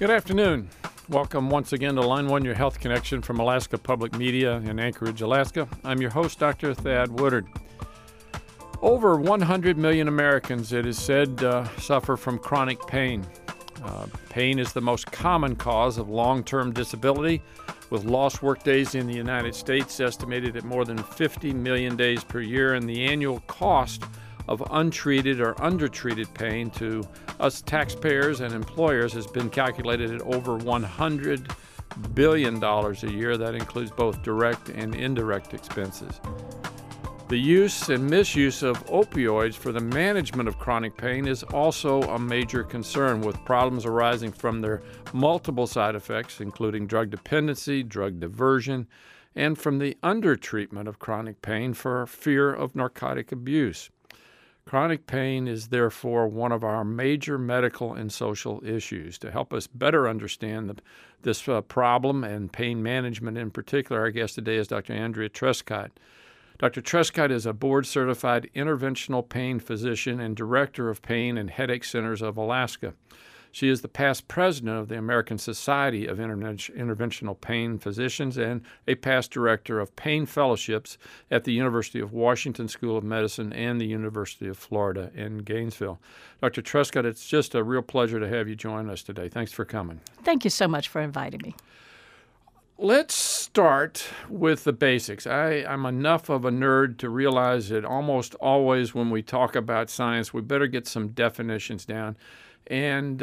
Good afternoon. Welcome once again to Line 1, your health connection from Alaska Public Media in Anchorage, Alaska. I'm your host, Dr. Thad Woodard. Over 100 million Americans, it is said, suffer from chronic pain. Pain is the most common cause of long-term disability, with lost workdays in the United States estimated at more than 50 million days per year, and the annual cost of untreated or undertreated pain to us taxpayers and employers has been calculated at over $100 billion a year. That includes both direct and indirect expenses. The use and misuse of opioids for the management of chronic pain is also a major concern, with problems arising from their multiple side effects, including drug dependency, drug diversion, and from the undertreatment of chronic pain for fear of narcotic abuse. Chronic pain is therefore one of our major medical and social issues. To help us better understand this problem and pain management in particular, our guest today is Dr. Andrea Trescott. Dr. Trescott is a board-certified interventional pain physician and director of Pain and Headache Centers of Alaska. She is the past president of the American Society of Interventional Pain Physicians and a past director of pain fellowships at the University of Washington School of Medicine and the University of Florida in Gainesville. Dr. Trescott, it's just a real pleasure to have you join us today. Thanks for coming. Thank you so much for inviting me. Let's start with the basics. I'm enough of a nerd to realize that almost always when we talk about science, we better get some definitions down. And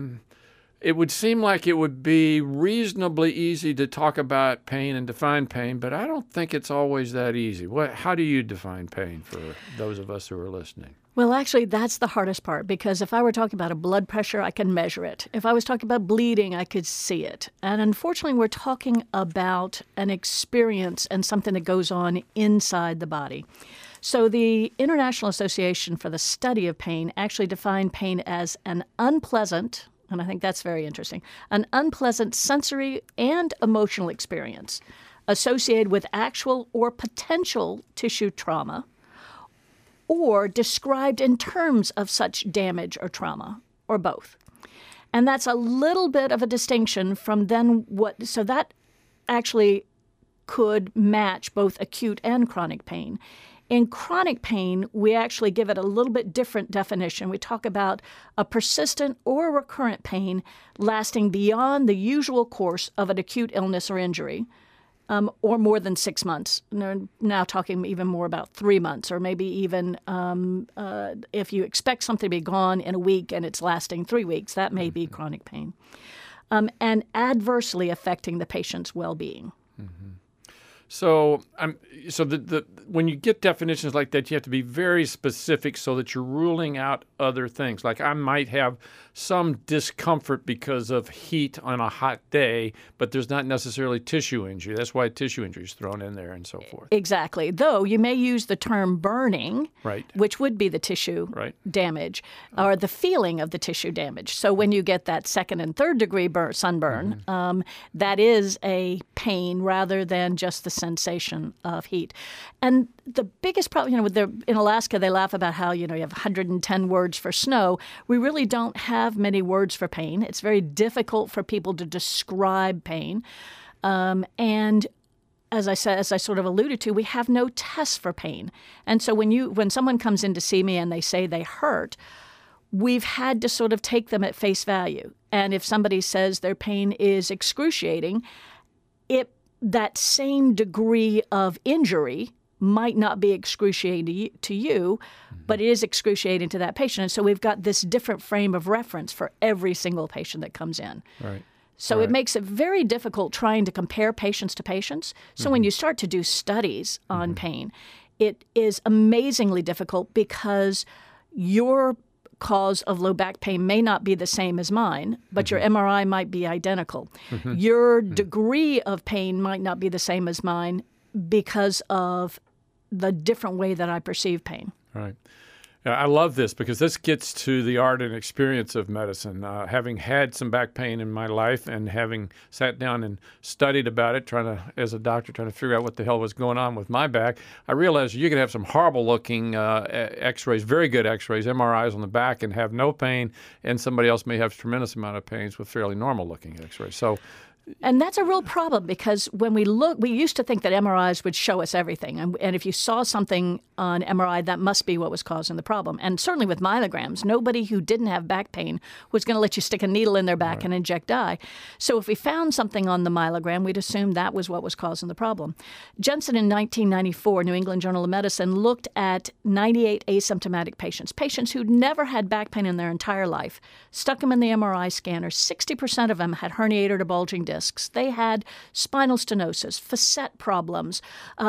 it would seem like it would be reasonably easy to talk about pain and define pain, but I don't think it's always that easy. How do you define pain for those of us who are listening? Well, actually, that's the hardest part, because if I were talking about a blood pressure, I can measure it. If I was talking about bleeding, I could see it. And unfortunately, we're talking about an experience and something that goes on inside the body. So the International Association for the Study of Pain actually defined pain as an unpleasant, and I think that's very interesting, an unpleasant sensory and emotional experience associated with actual or potential tissue trauma, or described in terms of such damage or trauma, or both. And that's a little bit of a distinction from then so that actually could match both acute and chronic pain. In chronic pain, we actually give it a little bit different definition. We talk about a persistent or recurrent pain lasting beyond the usual course of an acute illness or injury, or more than 6 months. Now talking even more about 3 months, or maybe even if you expect something to be gone in a week and it's lasting 3 weeks, that may be chronic pain, and adversely affecting the patient's well-being. Mm-hmm. So when you get definitions like that, you have to be very specific so that you're ruling out other things. Like I might have some discomfort because of heat on a hot day, but there's not necessarily tissue injury. That's why tissue injury is thrown in there and so forth. Exactly. Though you may use the term burning, right, which would be the tissue damage, or the feeling of the tissue damage. So when you get that second and third degree sunburn, that is a pain rather than just the sensation of heat. And the biggest problem, in Alaska, they laugh about how, you have 110 words for snow. We really don't have many words for pain. It's very difficult for people to describe pain. And as I sort of alluded to, we have no tests for pain. And so when someone comes in to see me and they say they hurt, we've had to sort of take them at face value. And if somebody says their pain is excruciating, that same degree of injury might not be excruciating to you, but it is excruciating to that patient. And so we've got this different frame of reference for every single patient that comes in. Right. So it makes it very difficult trying to compare patients to patients. So when you start to do studies on pain, it is amazingly difficult because your cause of low back pain may not be the same as mine, but your MRI might be identical. Your degree of pain might not be the same as mine because of the different way that I perceive pain. Right. I love this because this gets to the art and experience of medicine. Having had some back pain in my life and having sat down and studied about it, as a doctor, trying to figure out what the hell was going on with my back, I realized you could have some horrible-looking x-rays, very good x-rays, MRIs on the back, and have no pain, and somebody else may have a tremendous amount of pains with fairly normal-looking x-rays. So. And that's a real problem because when we used to think that MRIs would show us everything. And if you saw something on MRI, that must be what was causing the problem. And certainly with myelograms, nobody who didn't have back pain was going to let you stick a needle in their back and inject dye. So if we found something on the myelogram, we'd assume that was what was causing the problem. Jensen in 1994, New England Journal of Medicine, looked at 98 asymptomatic patients who'd never had back pain in their entire life, stuck them in the MRI scanner. 60% of them had herniated or bulging discs. They had spinal stenosis, facet problems.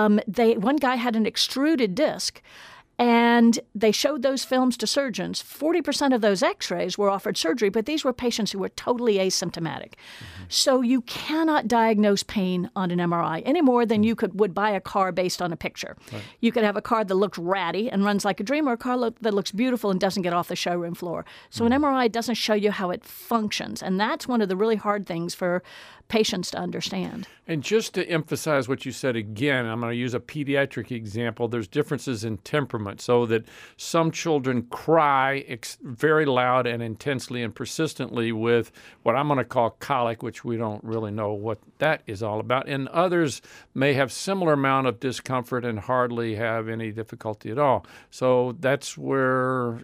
One guy had an extruded disc, and they showed those films to surgeons. 40% of those x-rays were offered surgery, but these were patients who were totally asymptomatic. Mm-hmm. So you cannot diagnose pain on an MRI any more than you would buy a car based on a picture. Right. You could have a car that looks ratty and runs like a dream, or a car that looks beautiful and doesn't get off the showroom floor. So an MRI doesn't show you how it functions, and that's one of the really hard things for patients to understand. And just to emphasize what you said again, I'm going to use a pediatric example. There's differences in temperament, so that some children cry very loud and intensely and persistently with what I'm going to call colic, which we don't really know what that is all about. And others may have similar amount of discomfort and hardly have any difficulty at all. So that's where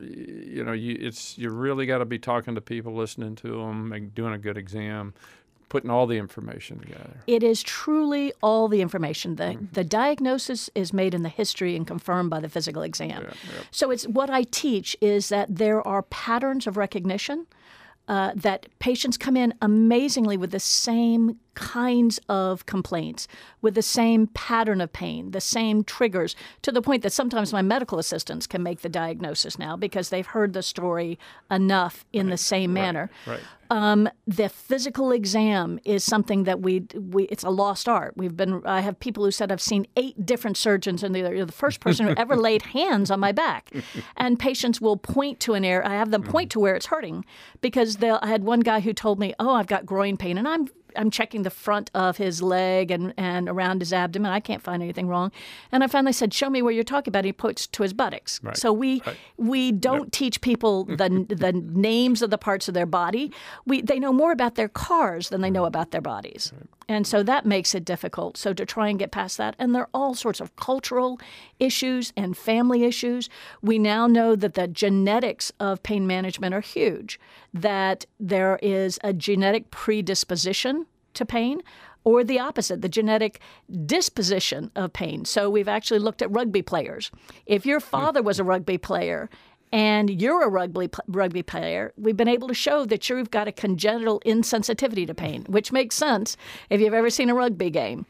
you really got to be talking to people, listening to them, and doing a good exam, putting all the information together. It is truly all the information. The diagnosis is made in the history and confirmed by the physical exam. So it's what I teach is that there are patterns of recognition, that patients come in amazingly with the same kinds of complaints, with the same pattern of pain, the same triggers, to the point that sometimes my medical assistants can make the diagnosis now because they've heard the story enough in the same manner. Right. The physical exam is something that it's a lost art. I have people who said I've seen 8 different surgeons, and they're the first person who ever laid hands on my back. And patients will point to an area. I have them point to where it's hurting because I had one guy who told me, "Oh, I've got groin pain," and I'm checking the front of his leg and around his abdomen. I can't find anything wrong. And I finally said, "Show me where you're talking about." He points to his buttocks. Right. So we don't teach people the names of the parts of their body. They know more about their cars than they know about their bodies. Right. And so that makes it difficult. So to try and get past that, and there are all sorts of cultural issues and family issues. We now know that the genetics of pain management are huge, that there is a genetic predisposition to pain, or the opposite, the genetic disposition of pain. So we've actually looked at rugby players. If your father was a rugby player and you're a rugby player, we've been able to show that you've got a congenital insensitivity to pain, which makes sense if you've ever seen a rugby game.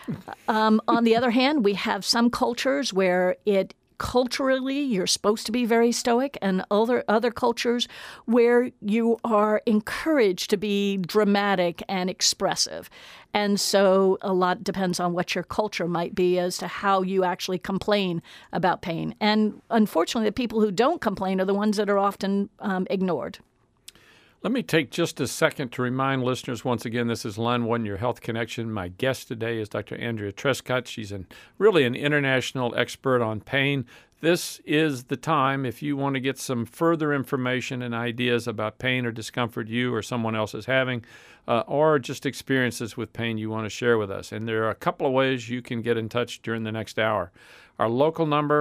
On the other hand, we have some cultures where culturally, you're supposed to be very stoic, and other cultures where you are encouraged to be dramatic and expressive. And so a lot depends on what your culture might be as to how you actually complain about pain. And unfortunately, the people who don't complain are the ones that are often ignored. Let me take just a second to remind listeners once again, this is Line 1, Your Health Connection. My guest today is Dr. Andrea Trescott. She's really an international expert on pain. This is the time if you want to get some further information and ideas about pain or discomfort you or someone else is having, or just experiences with pain you want to share with us. And there are a couple of ways you can get in touch during the next hour. Our local number,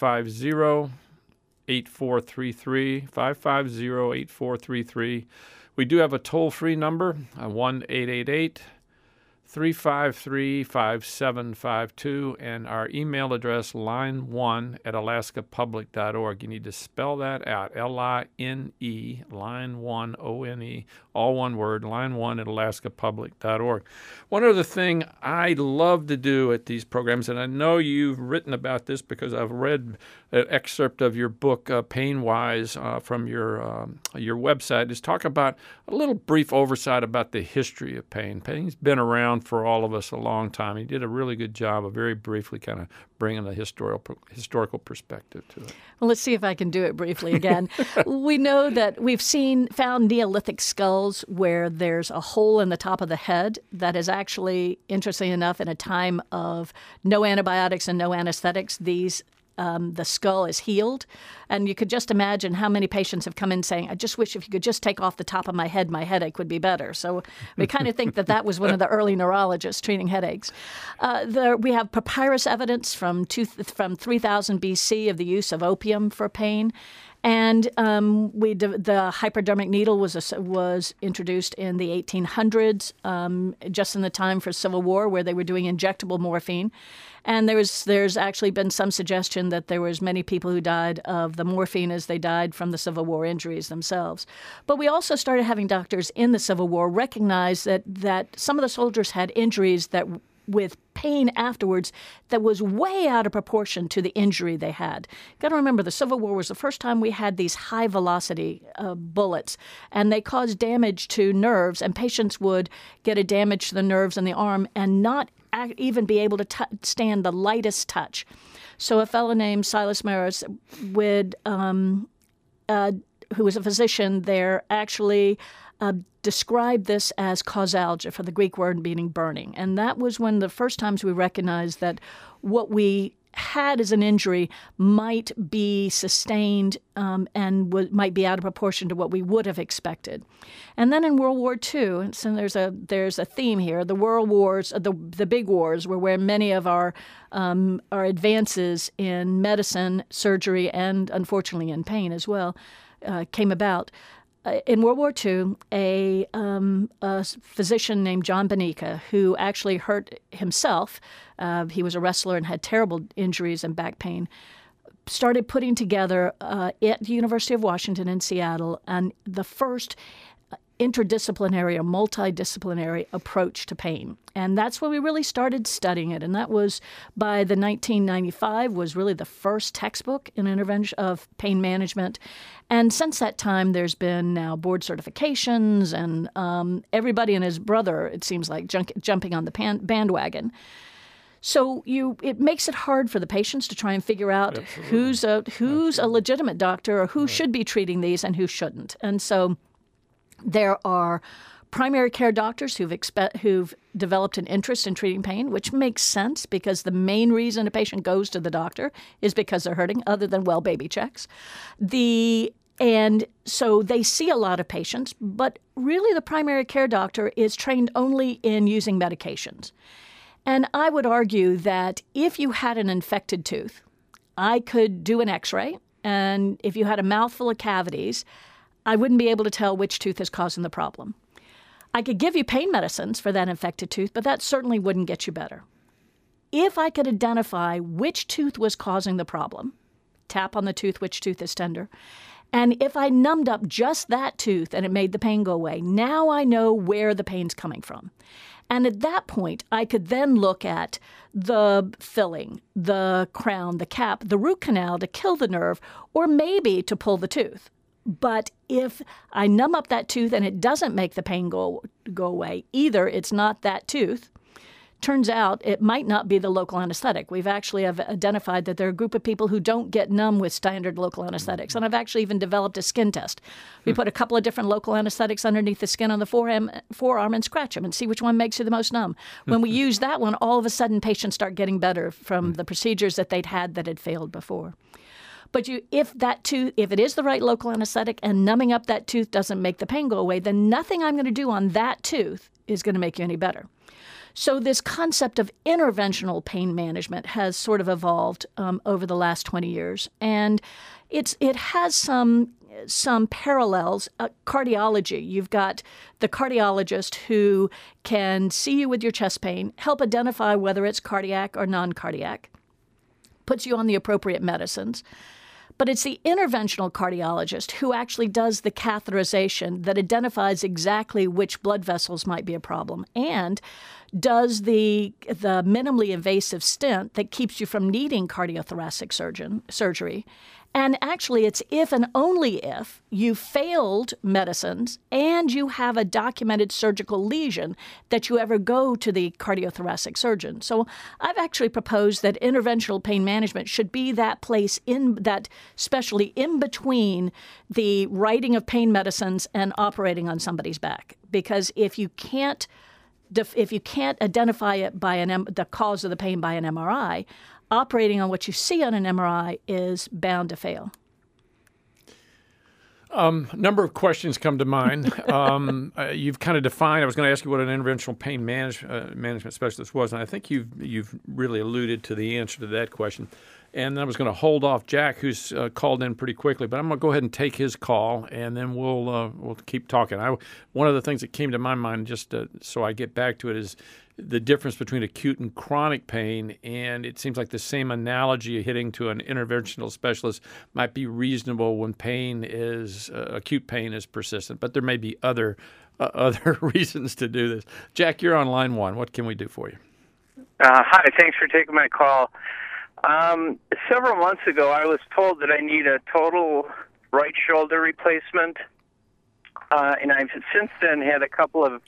550-8433, 550-8433. We do have a toll-free number, 1-888-353-5752, and our email address, line1@alaskapublic.org. You need to spell that out, L-I-N-E, line1, O-N-E, all one word, line1@alaskapublic.org. One other thing I love to do at these programs, and I know you've written about this because I've read an excerpt of your book, Pain-Wise, from your website, is talk about a little brief oversight about the history of pain. Pain's been around around for all of us a long time. He did a really good job of very briefly kind of bringing the historical perspective to it. Well, let's see if I can do it briefly again. We know that we've found Neolithic skulls where there's a hole in the top of the head that is actually, interestingly enough, in a time of no antibiotics and no anesthetics, the skull is healed. And you could just imagine how many patients have come in saying, I just wish if you could just take off the top of my head, my headache would be better. So we kind of think that was one of the early neurologists treating headaches. We have papyrus evidence from 3000 BC of the use of opium for pain. And the hypodermic needle was introduced in the 1800s, just in the time for Civil War, where they were doing injectable morphine. And there's actually been some suggestion that there was many people who died of the morphine as they died from the Civil War injuries themselves. But we also started having doctors in the Civil War recognize that some of the soldiers had injuries that with pain afterwards that was way out of proportion to the injury they had. Got to remember, the Civil War was the first time we had these high-velocity bullets, and they caused damage to nerves, and patients would get a damage to the nerves in the arm and not even be able to stand the lightest touch. So a fellow named Silas Maris who was a physician there, actually described this as causalgia, for the Greek word meaning burning. And that was one of the first times we recognized that what we had as an injury might be sustained and might be out of proportion to what we would have expected. And then in World War II, so there's a theme here. The World Wars, the big wars, were where many of our advances in medicine, surgery, and unfortunately in pain as well came about. In World War II, a physician named John Bonica, who actually hurt himself, he was a wrestler and had terrible injuries and back pain, started putting together at the University of Washington in Seattle and the first interdisciplinary or multidisciplinary approach to pain. And that's when we really started studying it. And that was by the 1995 was really the first textbook in intervention of pain management. And since that time, there's been now board certifications and everybody and his brother, it seems like, jumping on the bandwagon. So it makes it hard for the patients to try and figure out who's a legitimate doctor or who should be treating these and who shouldn't. And so there are primary care doctors who've developed an interest in treating pain, which makes sense because the main reason a patient goes to the doctor is because they're hurting, other than, well, baby checks. And so they see a lot of patients, but really the primary care doctor is trained only in using medications. And I would argue that if you had an infected tooth, I could do an x-ray, and if you had a mouthful of cavities, I wouldn't be able to tell which tooth is causing the problem. I could give you pain medicines for that infected tooth, but that certainly wouldn't get you better. If I could identify which tooth was causing the problem, tap on the tooth, which tooth is tender, and if I numbed up just that tooth and it made the pain go away, now I know where the pain's coming from. And at that point, I could then look at the filling, the crown, the cap, the root canal to kill the nerve, or maybe to pull the tooth. But if I numb up that tooth and it doesn't make the pain go away, either it's not that tooth. Turns out it might not be the local anesthetic. We've actually have identified that there are a group of people who don't get numb with standard local anesthetics. And I've actually even developed a skin test. We put a couple of different local anesthetics underneath the skin on the forearm and scratch them and see which one makes you the most numb. When we use that one, all of a sudden patients start getting better from the procedures that they'd had that had failed before. But if it is the right local anesthetic and numbing up that tooth doesn't make the pain go away, then nothing I'm going to do on that tooth is going to make you any better. So this concept of interventional pain management has sort of evolved over the last 20 years. And it has some parallels. Cardiology, you've got the cardiologist who can see you with your chest pain, help identify whether it's cardiac or non-cardiac, puts you on the appropriate medicines. But it's the interventional cardiologist who actually does the catheterization that identifies exactly which blood vessels might be a problem and does the minimally invasive stent that keeps you from needing cardiothoracic surgery. And actually, it's if and only if you failed medicines and you have a documented surgical lesion that you ever go to the cardiothoracic surgeon. So I've actually proposed that interventional pain management should be that place in that, especially in between the writing of pain medicines and operating on somebody's back. Because if you can't identify it by the cause of the pain by an MRI, operating on what you see on an MRI is bound to fail. A number of questions come to mind. You've kind of defined. I was going to ask you what an interventional pain management specialist was, and I think you've really alluded to the answer to that question. And I was going to hold off Jack, who's called in pretty quickly, but I'm going to go ahead and take his call, and then we'll keep talking. One of the things that came to my mind, just so I get back to it, is the difference between acute and chronic pain, and it seems like the same analogy hitting to an interventional specialist might be reasonable when acute pain is persistent, but there may be other reasons to do this. Jack, you're on line one. What can we do for you? Hi, thanks for taking my call. Several months ago, I was told that I need a total right shoulder replacement, and I've since then had a couple of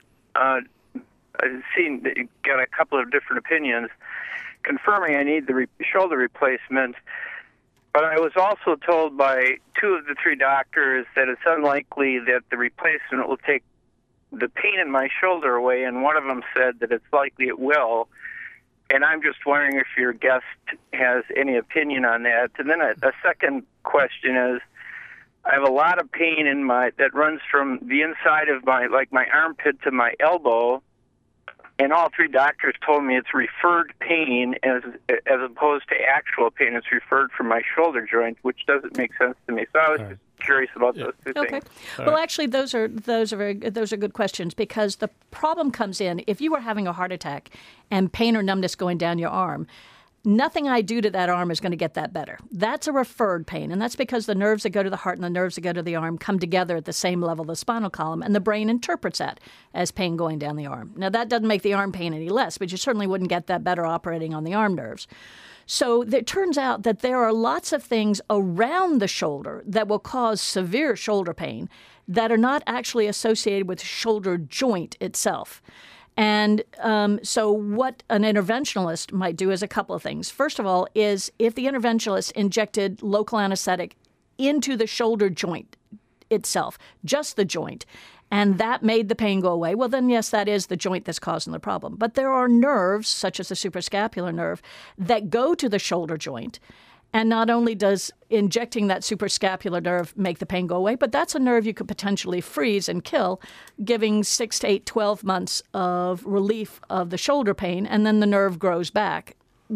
got a couple of different opinions confirming I need the shoulder replacement. But I was also told by two of the three doctors that it's unlikely that the replacement will take the pain in my shoulder away, and one of them said that it's likely it will. And I'm just wondering if your guest has any opinion on that. And then a second question is, I have a lot of pain that runs from the inside of my armpit to my elbow, and all three doctors told me it's referred pain as opposed to actual pain. It's referred from my shoulder joint, which doesn't make sense to me. So I was just curious about those two things. Well, actually, those are good questions, because the problem comes in if you were having a heart attack and pain or numbness going down your arm. Nothing I do to that arm is going to get that better. That's a referred pain, and that's because the nerves that go to the heart and the nerves that go to the arm come together at the same level, the spinal column, and the brain interprets that as pain going down the arm. Now, that doesn't make the arm pain any less, but you certainly wouldn't get that better operating on the arm nerves. So it turns out that there are lots of things around the shoulder that will cause severe shoulder pain that are not actually associated with the shoulder joint itself. And so what an interventionalist might do is a couple of things. First of all, is if the interventionalist injected local anesthetic into the shoulder joint itself, just the joint, and that made the pain go away, well, then, yes, that is the joint that's causing the problem. But there are nerves, such as the suprascapular nerve, that go to the shoulder joint. And not only does injecting that suprascapular nerve make the pain go away, but that's a nerve you could potentially freeze and kill, giving 6 to 8, 12 months of relief of the shoulder pain, and then the nerve grows back.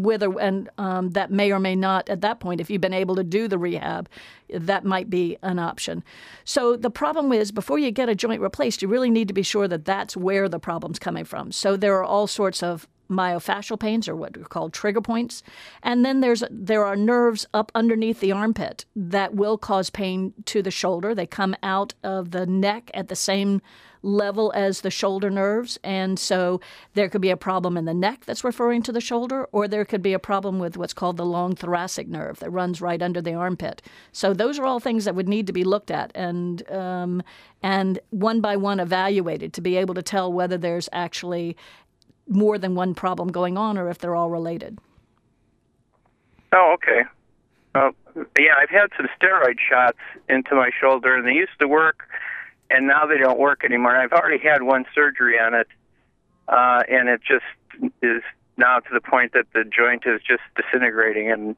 That may or may not, at that point, if you've been able to do the rehab, that might be an option. So the problem is, before you get a joint replaced, you really need to be sure that that's where the problem's coming from. So there are all sorts of myofascial pains, or what are called trigger points. And then there are nerves up underneath the armpit that will cause pain to the shoulder. They come out of the neck at the same level as the shoulder nerves. And so there could be a problem in the neck that's referring to the shoulder, or there could be a problem with what's called the long thoracic nerve that runs right under the armpit. So those are all things that would need to be looked at and one by one evaluated to be able to tell whether there's actually more than one problem going on, or if they're all related. Oh, okay. Yeah, I've had some steroid shots into my shoulder, and they used to work, and now they don't work anymore. I've already had one surgery on it, and it just is now to the point that the joint is just disintegrating, and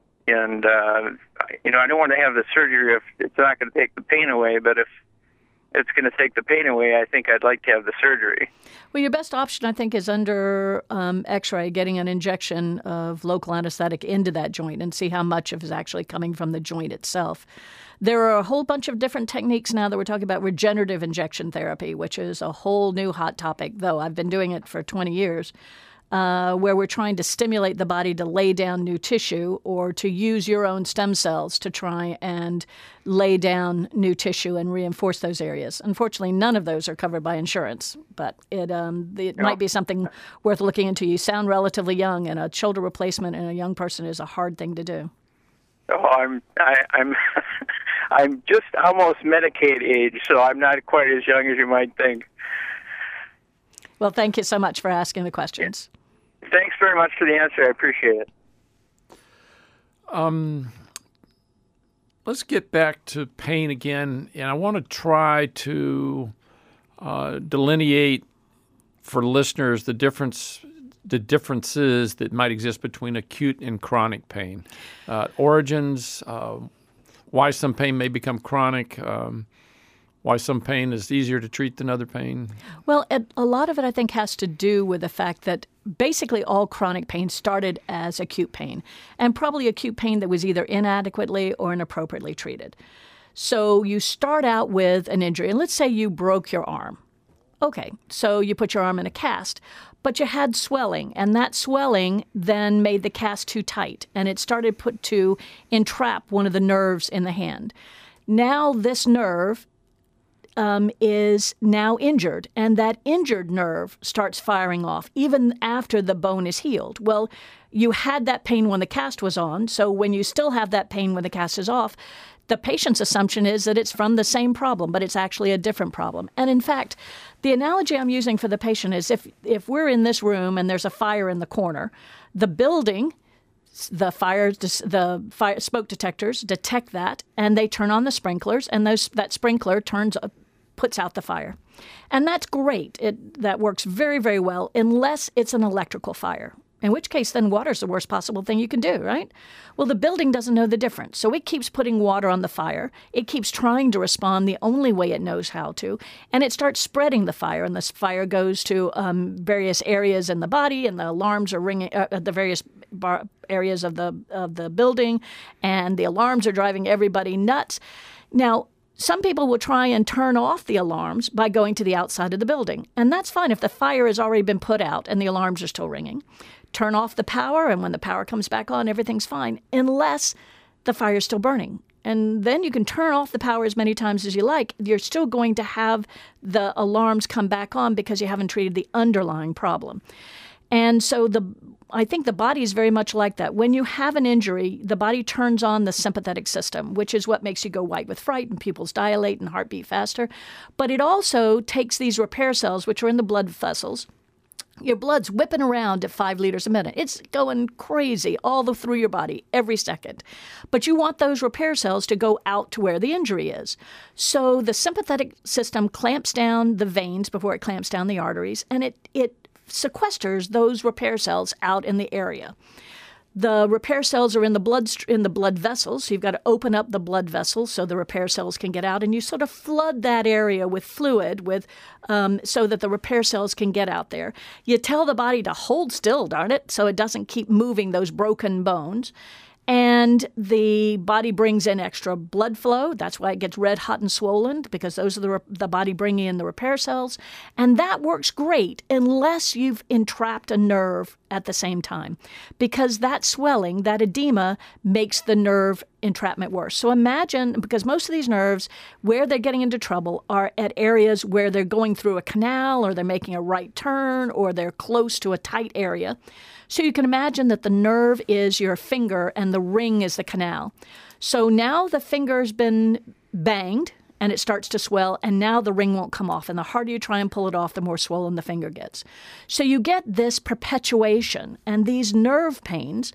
I don't want to have the surgery if it's not going to take the pain away, but if it's going to take the pain away, I think I'd like to have the surgery. Well, your best option, I think, is under X-ray, getting an injection of local anesthetic into that joint and see how much of it is actually coming from the joint itself. There are a whole bunch of different techniques now that we're talking about regenerative injection therapy, which is a whole new hot topic, though I've been doing it for 20 years. where we're trying to stimulate the body to lay down new tissue or to use your own stem cells to try and lay down new tissue and reinforce those areas. Unfortunately, none of those are covered by insurance, but it might be something worth looking into. You sound relatively young, and a shoulder replacement in a young person is a hard thing to do. Oh, I'm I'm just almost Medicaid age, so I'm not quite as young as you might think. Well, thank you so much for asking the questions. Thanks very much for the answer. I appreciate it. Let's get back to pain again, and I want to try to delineate for listeners the differences that might exist between acute and chronic pain, origins, why some pain may become chronic, why some pain is easier to treat than other pain. Well, a lot of it, I think, has to do with the fact that basically all chronic pain started as acute pain, and probably acute pain that was either inadequately or inappropriately treated. So you start out with an injury, and let's say you broke your arm. Okay, so you put your arm in a cast, but you had swelling, and that swelling then made the cast too tight, and it started to entrap one of the nerves in the hand. Now this nerve is now injured, and that injured nerve starts firing off even after the bone is healed. Well, you had that pain when the cast was on, so when you still have that pain when the cast is off, the patient's assumption is that it's from the same problem, but it's actually a different problem. And in fact, the analogy I'm using for the patient is if we're in this room and there's a fire in the corner, the building, the fire smoke detectors detect that, and they turn on the sprinklers, and that sprinkler puts out the fire. And that's great. That works very, very well, unless it's an electrical fire, in which case then water's the worst possible thing you can do, right? Well, the building doesn't know the difference, so it keeps putting water on the fire. It keeps trying to respond the only way it knows how to, and it starts spreading the fire, and this fire goes to various areas in the body, and the alarms are ringing at the various areas of the building, and the alarms are driving everybody nuts. Now, some people will try and turn off the alarms by going to the outside of the building. And that's fine if the fire has already been put out and the alarms are still ringing. Turn off the power, and when the power comes back on, everything's fine, unless the fire's still burning. And then you can turn off the power as many times as you like. You're still going to have the alarms come back on because you haven't treated the underlying problem. And so I think the body is very much like that. When you have an injury, the body turns on the sympathetic system, which is what makes you go white with fright and pupils dilate and heart beat faster. But it also takes these repair cells, which are in the blood vessels. Your blood's whipping around at 5 liters a minute. It's going crazy all through your body every second. But you want those repair cells to go out to where the injury is. So the sympathetic system clamps down the veins before it clamps down the arteries, and it sequesters those repair cells out in the area. The repair cells are in the blood vessels, so you've got to open up the blood vessels so the repair cells can get out, and you sort of flood that area with fluid so that the repair cells can get out there. You tell the body to hold still, darn it, so it doesn't keep moving those broken bones. And the body brings in extra blood flow. That's why it gets red hot and swollen, because those are the body bringing in the repair cells. And that works great unless you've entrapped a nerve at the same time, because that swelling, that edema, makes the nerve entrapment worse. So imagine, because most of these nerves, where they're getting into trouble are at areas where they're going through a canal, or they're making a right turn, or they're close to a tight area. So you can imagine that the nerve is your finger and the ring is the canal. So now the finger's been banged and it starts to swell, and now the ring won't come off. And the harder you try and pull it off, the more swollen the finger gets. So you get this perpetuation, and these nerve pains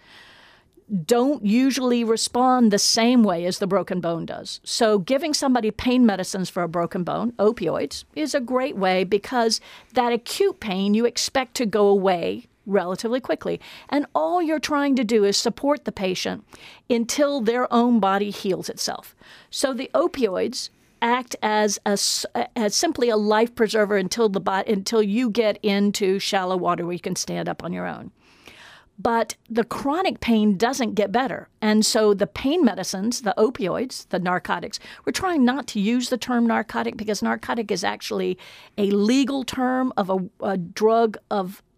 don't usually respond the same way as the broken bone does. So giving somebody pain medicines for a broken bone, opioids, is a great way, because that acute pain you expect to go away relatively quickly. And all you're trying to do is support the patient until their own body heals itself. So the opioids act as simply a life preserver until you get into shallow water where you can stand up on your own. But the chronic pain doesn't get better. And so the pain medicines, the opioids, the narcotics, we're trying not to use the term narcotic, because narcotic is actually a legal term of a drug of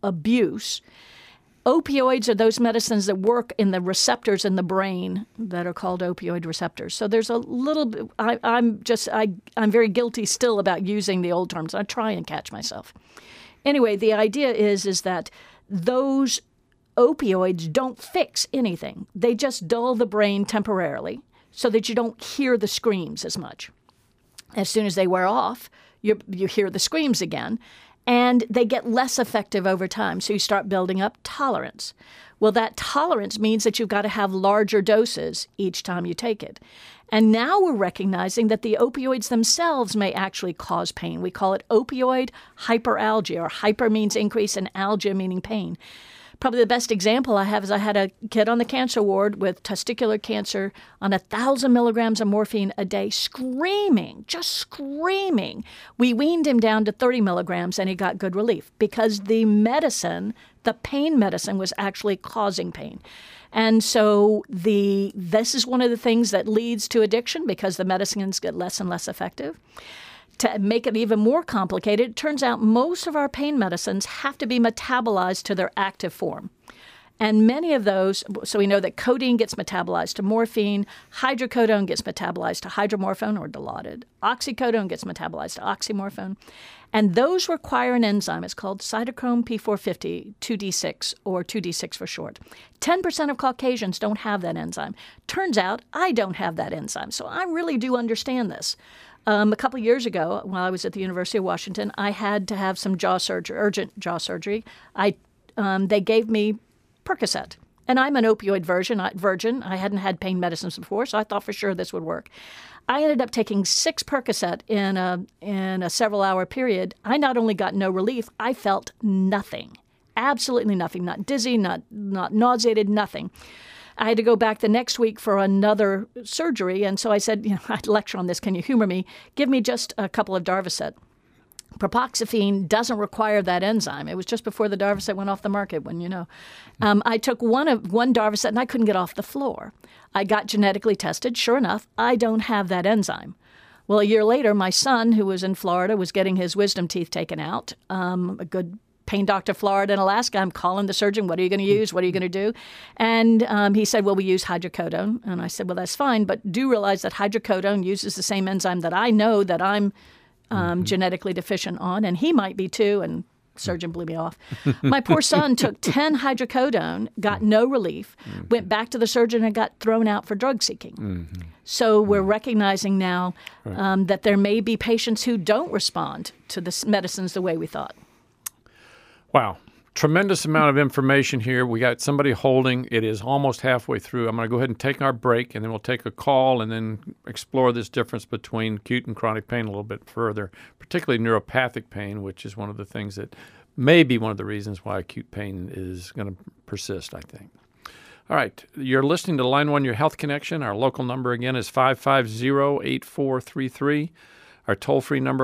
abuse. Opioids are those medicines that work in the receptors in the brain that are called opioid receptors. So there's a little bit, I'm very guilty still about using the old terms. I try and catch myself. Anyway, the idea is that those opioids don't fix anything. They just dull the brain temporarily so that you don't hear the screams as much. As soon as they wear off, you hear the screams again. And they get less effective over time, so you start building up tolerance. Well, that tolerance means that you've got to have larger doses each time you take it. And now we're recognizing that the opioids themselves may actually cause pain. We call it opioid hyperalgia, or hyper means increase and algia meaning pain. Probably the best example I have is I had a kid on the cancer ward with testicular cancer on 1,000 milligrams of morphine a day, screaming, just screaming. We weaned him down to 30 milligrams and he got good relief because the medicine, the pain medicine, was actually causing pain. And so this is one of the things that leads to addiction because the medicines get less and less effective. To make it even more complicated, it turns out most of our pain medicines have to be metabolized to their active form. And many of those, so we know that codeine gets metabolized to morphine, hydrocodone gets metabolized to hydromorphone or Dilaudid, oxycodone gets metabolized to oxymorphone, and those require an enzyme. It's called cytochrome P450, 2D6, or 2D6 for short. 10% of Caucasians don't have that enzyme. Turns out I don't have that enzyme, so I really do understand this. A couple of years ago, while I was at the University of Washington, I had to have some urgent jaw surgery. They gave me Percocet, and I'm an opioid virgin. I hadn't had pain medicines before, so I thought for sure this would work. I ended up taking 6 Percocet in a several-hour period. I not only got no relief, I felt nothing, absolutely nothing, not dizzy, not nauseated, nothing. I had to go back the next week for another surgery, and so I said, I'd lecture on this. Can you humor me? Give me just a couple of Darvocet. Propoxyphene doesn't require that enzyme. It was just before the Darvocet went off the market, I took one Darvocet, and I couldn't get off the floor. I got genetically tested. Sure enough, I don't have that enzyme. Well, a year later, my son, who was in Florida, was getting his wisdom teeth taken out. A good pain doctor, Florida and Alaska. I'm calling the surgeon. What are you going to use? What are you going to do? And he said, well, we use hydrocodone. And I said, well, that's fine. But do realize that hydrocodone uses the same enzyme that I know that I'm genetically deficient on. And he might be too. And the surgeon blew me off. My poor son took 10 hydrocodone, got no relief, went back to the surgeon and got thrown out for drug seeking. So we're recognizing now that there may be patients who don't respond to the medicines the way we thought. Wow. Tremendous amount of information here. We got somebody holding. It is almost halfway through. I'm going to go ahead and take our break, and then we'll take a call and then explore this difference between acute and chronic pain a little bit further, particularly neuropathic pain, which is one of the things that may be one of the reasons why acute pain is going to persist, I think. All right. You're listening to Line 1, Your Health Connection. Our local number, again, is 550-8433. Our toll-free number,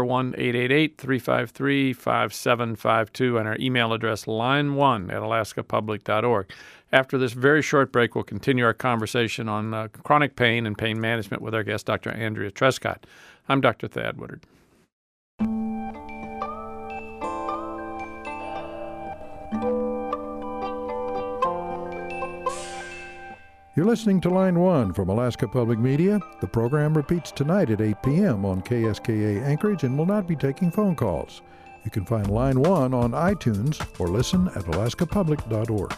1-888-353-5752, and our email address, line1@alaskapublic.org. After this very short break, we'll continue our conversation on chronic pain and pain management with our guest, Dr. Andrea Trescott. I'm Dr. Thad Woodard. You're listening to Line 1 from Alaska Public Media. The program repeats tonight at 8 p.m. on KSKA Anchorage and will not be taking phone calls. You can find Line 1 on iTunes or listen at alaskapublic.org.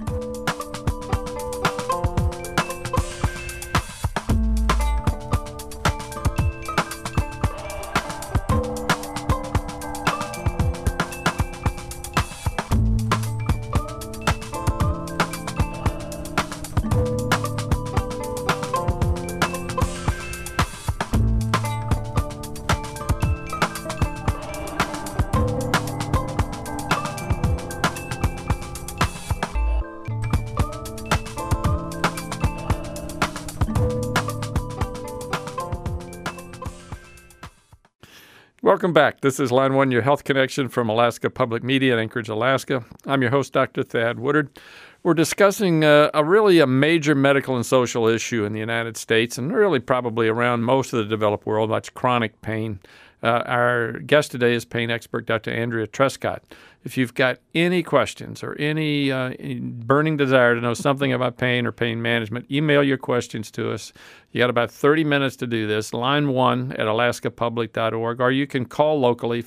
Welcome back. This is Line 1, Your Health Connection from Alaska Public Media in Anchorage, Alaska. I'm your host, Dr. Thad Woodard. We're discussing a major medical and social issue in the United States and really probably around most of the developed world, that's chronic pain. Our guest today is pain expert Dr. Andrea Trescott. If you've got any questions or any burning desire to know something about pain or pain management, email your questions to us. You got about 30 minutes to do this. Line 1 at alaskapublic.org, or you can call locally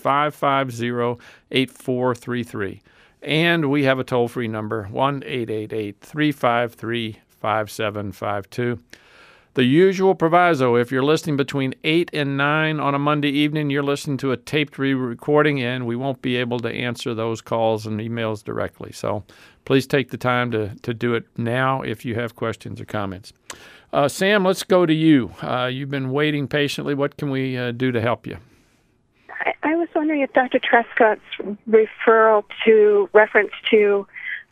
550-8433. And we have a toll-free number, 1-888-353-5752. The usual proviso, if you're listening between 8 and 9 on a Monday evening, you're listening to a taped re-recording, and we won't be able to answer those calls and emails directly. So please take the time to do it now if you have questions or comments. Sam, let's go to you. You've been waiting patiently. What can we do to help you? I was wondering if Dr. Trescott's reference to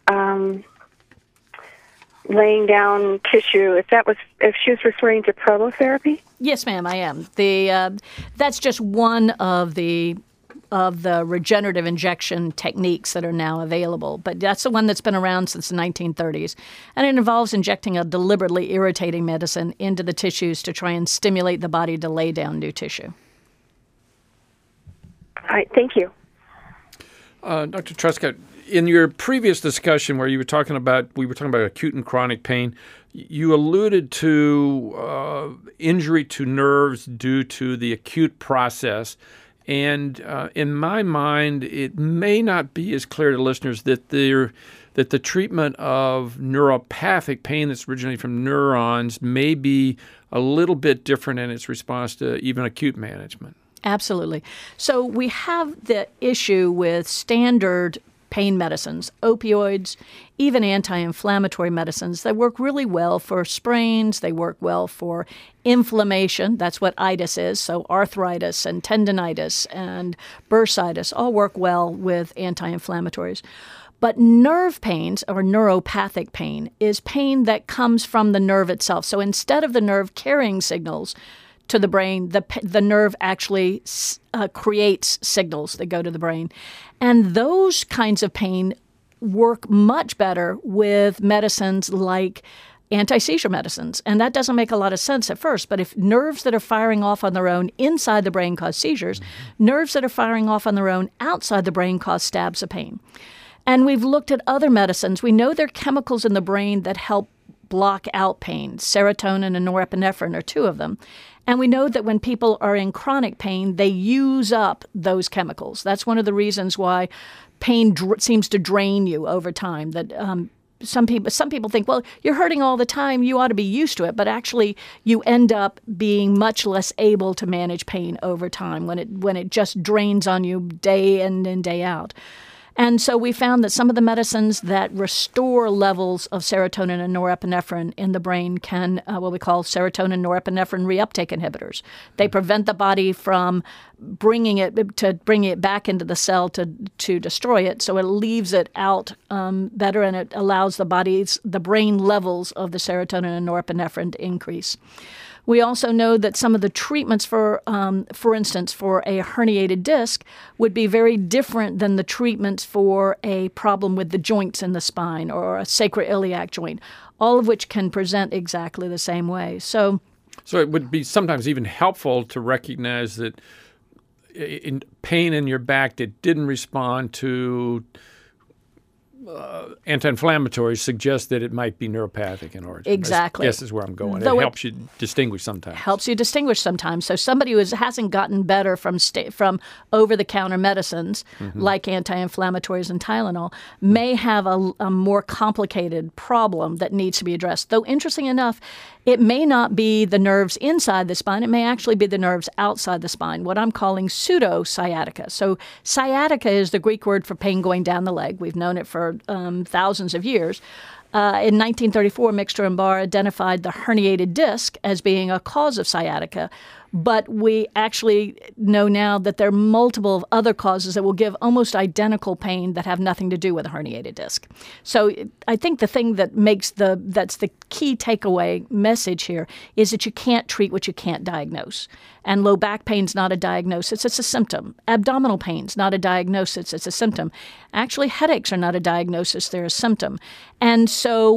laying down tissue, if she was referring to prolotherapy? Yes, ma'am, I am. That's just one of the regenerative injection techniques that are now available. But that's the one that's been around since the 1930s. And it involves injecting a deliberately irritating medicine into the tissues to try and stimulate the body to lay down new tissue. All right, thank you. Dr. Trescott, in your previous discussion where we were talking about acute and chronic pain, you alluded to injury to nerves due to the acute process. And in my mind, it may not be as clear to listeners that the treatment of neuropathic pain that's originating from neurons may be a little bit different in its response to even acute management. Absolutely. So we have the issue with standard pain medicines, opioids, even anti-inflammatory medicines that work really well for sprains. They work well for inflammation. That's what itis is. So arthritis and tendinitis and bursitis all work well with anti-inflammatories. But nerve pains, or neuropathic pain, is pain that comes from the nerve itself. So instead of the nerve carrying signals to the brain, the nerve actually creates signals that go to the brain. And those kinds of pain work much better with medicines like anti-seizure medicines. And that doesn't make a lot of sense at first. But if nerves that are firing off on their own inside the brain cause seizures, nerves that are firing off on their own outside the brain cause stabs of pain. And we've looked at other medicines. We know there are chemicals in the brain that help block out pain. Serotonin and norepinephrine are two of them. And we know that when people are in chronic pain, they use up those chemicals. That's one of the reasons why pain seems to drain you over time. That some people think, well, you're hurting all the time, you ought to be used to it. But actually, you end up being much less able to manage pain over time when it just drains on you day in and day out. And so we found that some of the medicines that restore levels of serotonin and norepinephrine in the brain can, what we call serotonin norepinephrine reuptake inhibitors. They prevent the body from bringing it back into the cell to destroy it, so it leaves it out better, and it allows the brain levels of the serotonin and norepinephrine to increase. We also know that some of the treatments for instance, for a herniated disc would be very different than the treatments for a problem with the joints in the spine or a sacroiliac joint, all of which can present exactly the same way. So it would be sometimes even helpful to recognize that in pain in your back that didn't respond to anti-inflammatories suggest that it might be neuropathic in origin. Exactly. This is where I'm going. It helps you distinguish sometimes. So somebody who hasn't gotten better from over-the-counter medicines like anti-inflammatories and Tylenol may have a more complicated problem that needs to be addressed. Though, interesting enough, it may not be the nerves inside the spine. It may actually be the nerves outside the spine, what I'm calling pseudo-sciatica. So sciatica is the Greek word for pain going down the leg. We've known it for thousands of years. In 1934, Mixter and Barr identified the herniated disc as being a cause of sciatica. But we actually know now that there are multiple other causes that will give almost identical pain that have nothing to do with a herniated disc. So I think the thing that's the key takeaway message here is that you can't treat what you can't diagnose. And low back pain's not a diagnosis, it's a symptom. Abdominal pain's not a diagnosis, it's a symptom. Actually, headaches are not a diagnosis, they're a symptom. And so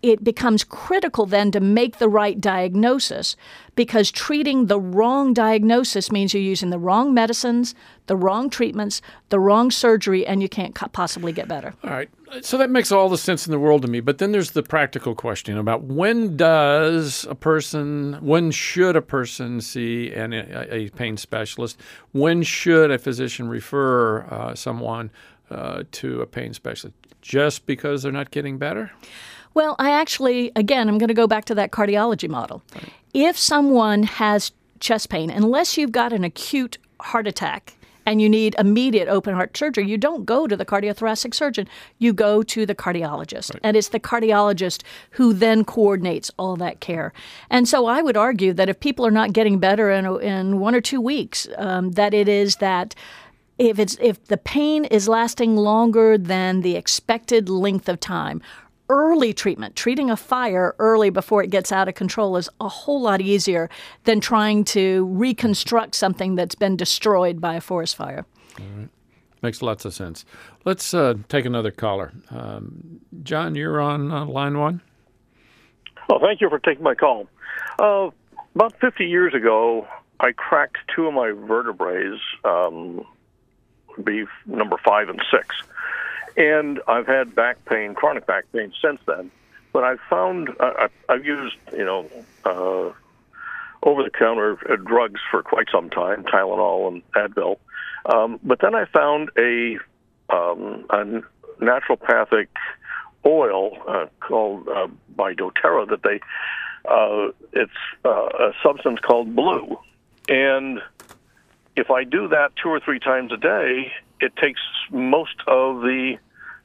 it becomes critical then to make the right diagnosis, because treating the wrong diagnosis means you're using the wrong medicines, the wrong treatments, the wrong surgery, and you can't possibly get better. All right. So that makes all the sense in the world to me. But then there's the practical question about when should a person see a pain specialist? When should a physician refer someone to a pain specialist? Just because they're not getting better? Well, I'm going to go back to that cardiology model. Right. If someone has chest pain, unless you've got an acute heart attack and you need immediate open heart surgery, you don't go to the cardiothoracic surgeon. You go to the cardiologist. Right. And it's the cardiologist who then coordinates all that care. And so I would argue that if people are not getting better in 1 or 2 weeks, that it is that if the pain is lasting longer than the expected length of time, early treatment, treating a fire early before it gets out of control, is a whole lot easier than trying to reconstruct something that's been destroyed by a forest fire. All right. Makes lots of sense. Let's take another caller. John, you're on line one. Well, thank you for taking my call. About 50 years ago, I cracked 2 of my vertebrae, would be number 5 and 6. And I've had back pain, chronic back pain since then. But I've found, I've used, over-the-counter drugs for quite some time, Tylenol and Advil. But then I found a naturopathic oil called by doTERRA that it's a substance called Blue. And if I do that 2 or 3 times a day, it takes most of the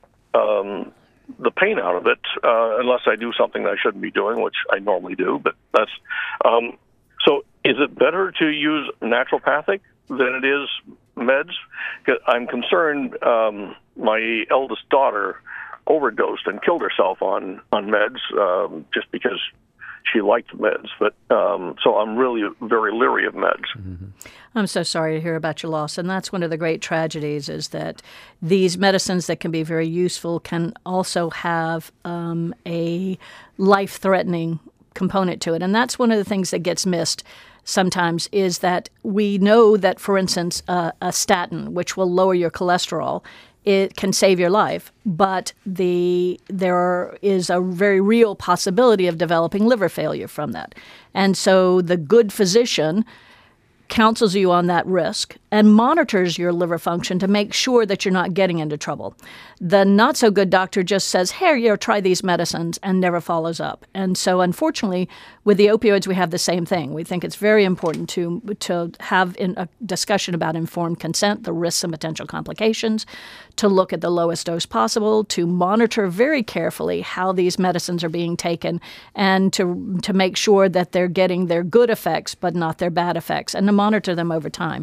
pain out of it, unless I do something that I shouldn't be doing, which I normally do. But that's so. Is it better to use naturopathic than it is meds? 'Cause I'm concerned. My eldest daughter overdosed and killed herself on meds just because she liked meds, but so I'm really very leery of meds. Mm-hmm. I'm so sorry to hear about your loss, and that's one of the great tragedies, is that these medicines that can be very useful can also have a life-threatening component to it, and that's one of the things that gets missed sometimes, is that we know that, for instance, a statin, which will lower your cholesterol, it can save your life, but there is a very real possibility of developing liver failure from that. And so the good physician counsels you on that risk and monitors your liver function to make sure that you're not getting into trouble. The not-so-good doctor just says, hey, try these medicines, and never follows up. And so, unfortunately, with the opioids, we have the same thing. We think it's very important to have a discussion about informed consent, the risks and potential complications, to look at the lowest dose possible, to monitor very carefully how these medicines are being taken, and to make sure that they're getting their good effects but not their bad effects, and to monitor them over time.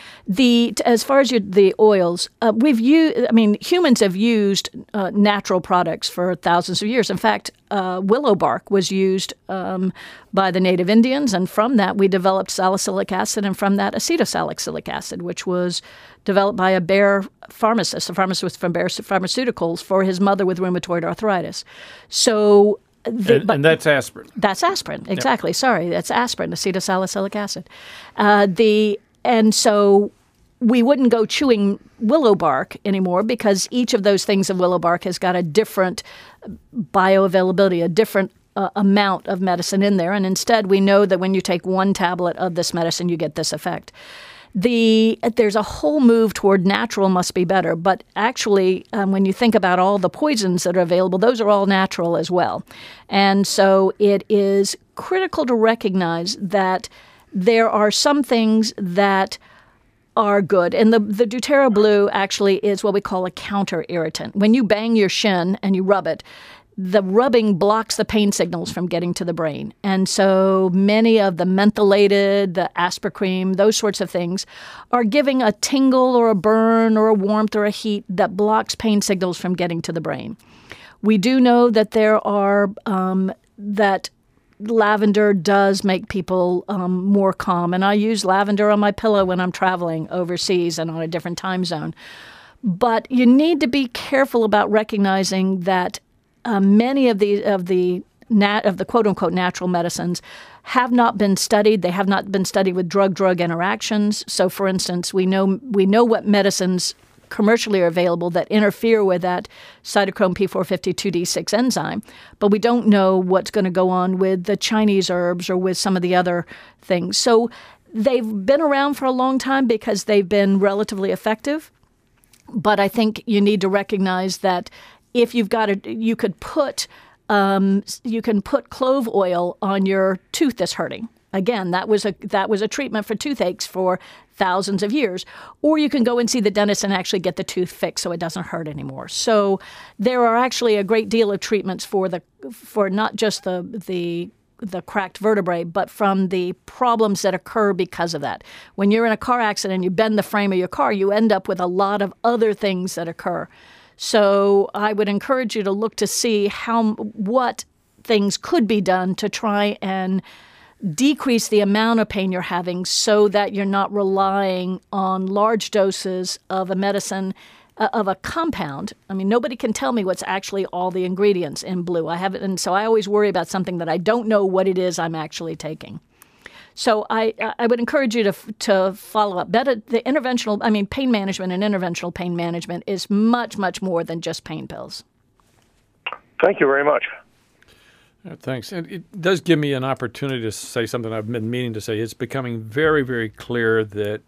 As far as the oils, humans have used natural products for thousands of years. In fact, willow bark was used by the native Indians, and from that we developed salicylic acid, and from that acetosalicylic acid, which was developed by a Bayer pharmacist, from Bayer Pharmaceuticals, for his mother with rheumatoid arthritis. So. And that's aspirin. That's aspirin, exactly. Yep. Sorry, that's aspirin, acetosalicylic acid. And so we wouldn't go chewing willow bark anymore, because each of those things in willow bark has got a different bioavailability, a different amount of medicine in there. And instead, we know that when you take 1 tablet of this medicine, you get this effect. There's a whole move toward natural must be better, but actually, when you think about all the poisons that are available, those are all natural as well. And so it is critical to recognize that there are some things that are good. And the doTERRA Blue actually is what we call a counter irritant. When you bang your shin and you rub it, the rubbing blocks the pain signals from getting to the brain. And so many of the mentholated, the Aspercreme, those sorts of things are giving a tingle or a burn or a warmth or a heat that blocks pain signals from getting to the brain. We do know that there are that lavender does make people more calm. And I use lavender on my pillow when I'm traveling overseas and on a different time zone. But you need to be careful about recognizing that many of the quote unquote natural medicines have not been studied. They have not been studied with drug-drug interactions. So, for instance, we know what medicines commercially are available that interfere with that cytochrome P452D6 enzyme, but we don't know what's going to go on with the Chinese herbs or with some of the other things. So they've been around for a long time because they've been relatively effective, but I think you need to recognize that if you can put clove oil on your tooth that's hurting. Again, that was a treatment for toothaches for thousands of years. Or you can go and see the dentist and actually get the tooth fixed so it doesn't hurt anymore. So there are actually a great deal of treatments for not just the cracked vertebrae, but from the problems that occur because of that. When you're in a car accident, you bend the frame of your car, you end up with a lot of other things that occur. So I would encourage you to look to see what things could be done to try and decrease the amount of pain you're having so that you're not relying on large doses of a medicine, of a compound. I mean, nobody can tell me what's actually all the ingredients in blue. I haven't, and so I always worry about something that I don't know what it is I'm actually taking. So I would encourage you to follow up. Pain management and interventional pain management is much, much more than just pain pills. Thank you very much. Thanks. And it does give me an opportunity to say something I've been meaning to say. It's becoming very, very clear that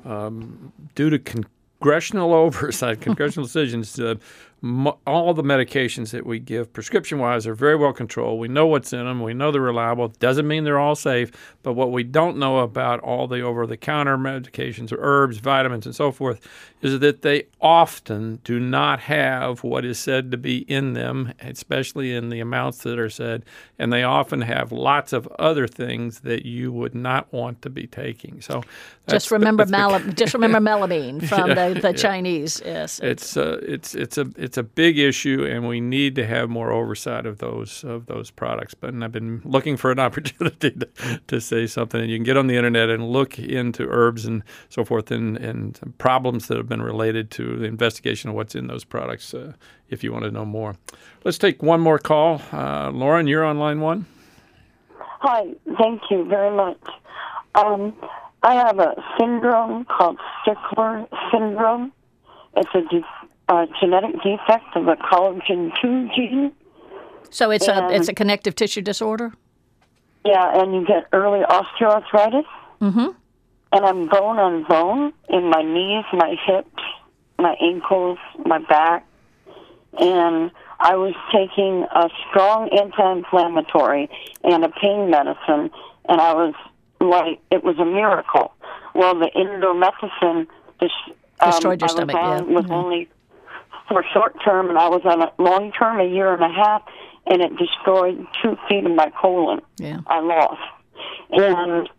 due to congressional oversight, congressional decisions, all the medications that we give prescription-wise are very well controlled. We know what's in them. We know they're reliable. Doesn't mean they're all safe. But what we don't know about all the over-the-counter medications or herbs, vitamins, and so forth is that they often do not have what is said to be in them, especially in the amounts that are said. And they often have lots of other things that you would not want to be taking. So just remember melamine from the Chinese. Yes, it's a big issue, and we need to have more oversight of those products. But I've been looking for an opportunity to say something. And you can get on the internet and look into herbs and so forth and problems that have been related to the investigation of what's in those products. If you want to know more, let's take one more call. Lauren, you're on line one. Hi, thank you very much. I have a syndrome called Stickler syndrome. It's a genetic defect of the collagen 2 gene. So it's a connective tissue disorder? Yeah, and you get early osteoarthritis. Mm-hmm. And I'm bone on bone in my knees, my hips, my ankles, my back. And I was taking a strong anti-inflammatory and a pain medicine, and I was like, it was a miracle. Well, the indomethacin destroyed your stomach. Was only for short term, and I was on a long term, a year and a half, and it destroyed 2 feet of my colon. Yeah. I lost. And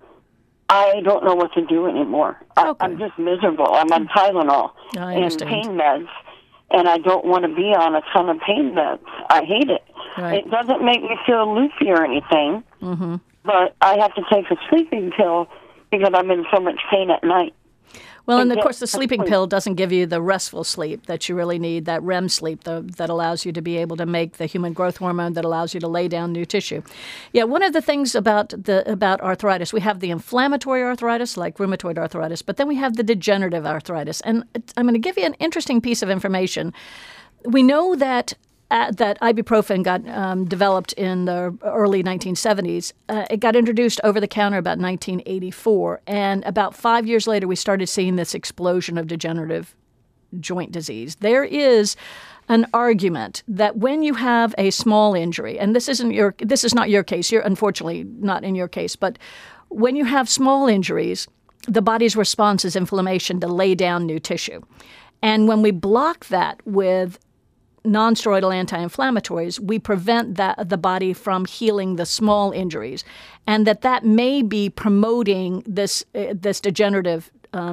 I don't know what to do anymore. Okay. I'm just miserable. I'm on Tylenol and pain meds, and I don't want to be on a ton of pain meds. I hate it. Right. It doesn't make me feel loopy or anything, mm-hmm. but I have to take a sleeping pill because I'm in so much pain at night. Well, and of course, the sleeping pill doesn't give you the restful sleep that you really need, that REM sleep that allows you to be able to make the human growth hormone that allows you to lay down new tissue. Yeah, one of the things about arthritis, we have the inflammatory arthritis, like rheumatoid arthritis, but then we have the degenerative arthritis. And I'm going to give you an interesting piece of information. We know that ibuprofen got developed in the early 1970s. It got introduced over the counter about 1984. And about 5 years later, we started seeing this explosion of degenerative joint disease. There is an argument that when you have a small injury, and this is not your case, you're unfortunately not in your case, but when you have small injuries, the body's response is inflammation to lay down new tissue. And when we block that with non-steroidal anti-inflammatories, we prevent the body from healing the small injuries, and that may be promoting this degenerative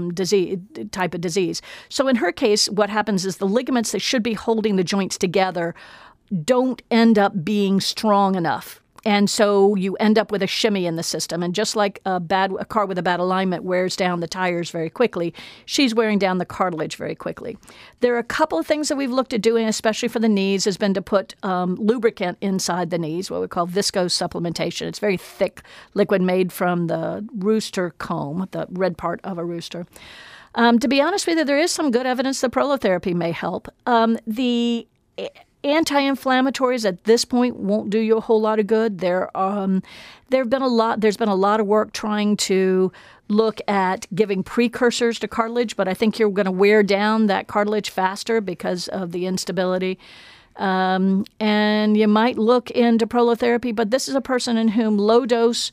type of disease. So in her case, what happens is the ligaments that should be holding the joints together don't end up being strong enough. And so you end up with a shimmy in the system. And just like a car with a bad alignment wears down the tires very quickly, she's wearing down the cartilage very quickly. There are a couple of things that we've looked at doing, especially for the knees, has been to put lubricant inside the knees, what we call viscose supplementation. It's very thick liquid made from the rooster comb, the red part of a rooster. To be honest with you, there is some good evidence that prolotherapy may help. The anti-inflammatories at this point won't do you a whole lot of good. There's been a lot of work trying to look at giving precursors to cartilage, but I think you're going to wear down that cartilage faster because of the instability. And you might look into prolotherapy, but this is a person in whom low dose